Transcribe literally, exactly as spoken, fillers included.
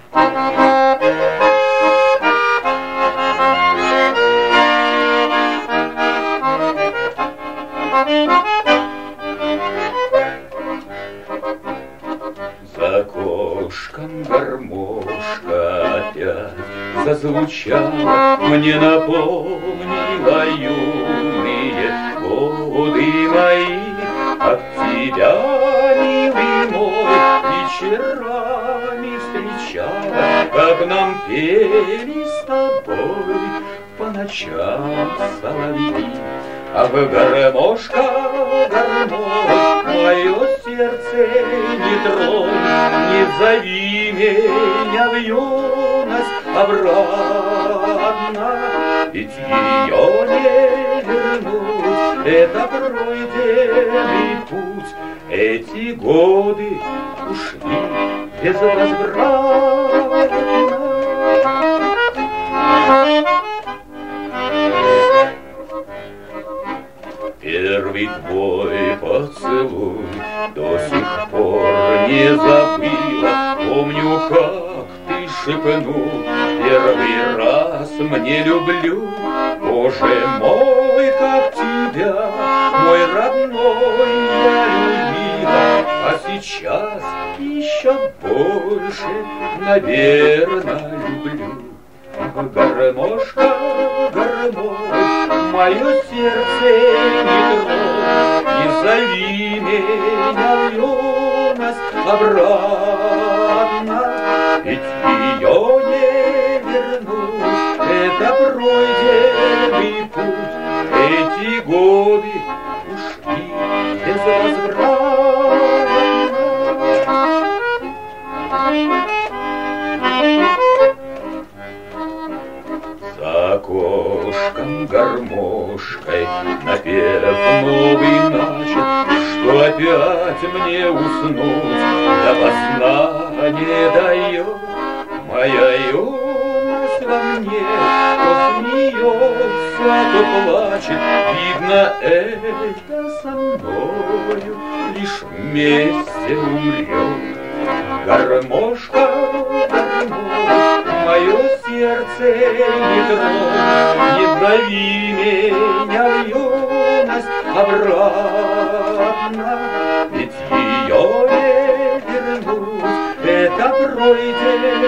За окошком гармошка опять зазвучала, мне напомнила юные годы мои. Как тебя, милый мой, вечерами встречала, как нам пели с тобой по ночам соловьи. Ах, гармошка, гармошка, мое сердце не тронь, не зови меня в юность обратно, ведь ее не вернуть, это пройденный путь. Эти годы ушли безвозвратно. Первый твой поцелуй до сих пор не забыла. Помню, как ты шепнул первый раз мне люблю. Боже мой, как тебя, мой родной, я любила, а сейчас еще больше, наверное, люблю. Гармошка, гармошка, мое сердце не тронь, не зови меня в юность обратно, ведь ее не вернуть, это пройденный путь. Эти годы ушли безвозвратно. За окошком гармошкой напев новый начат, что опять мне уснуть до сна не дает. Моя юность во мне то смеется, то плачет, видно, это со мною лишь вместе умрет. Гармошка, гармошка, мое сердце не тронь, не зови меня в юность обратно, ведь ее не вернуть, это пройдет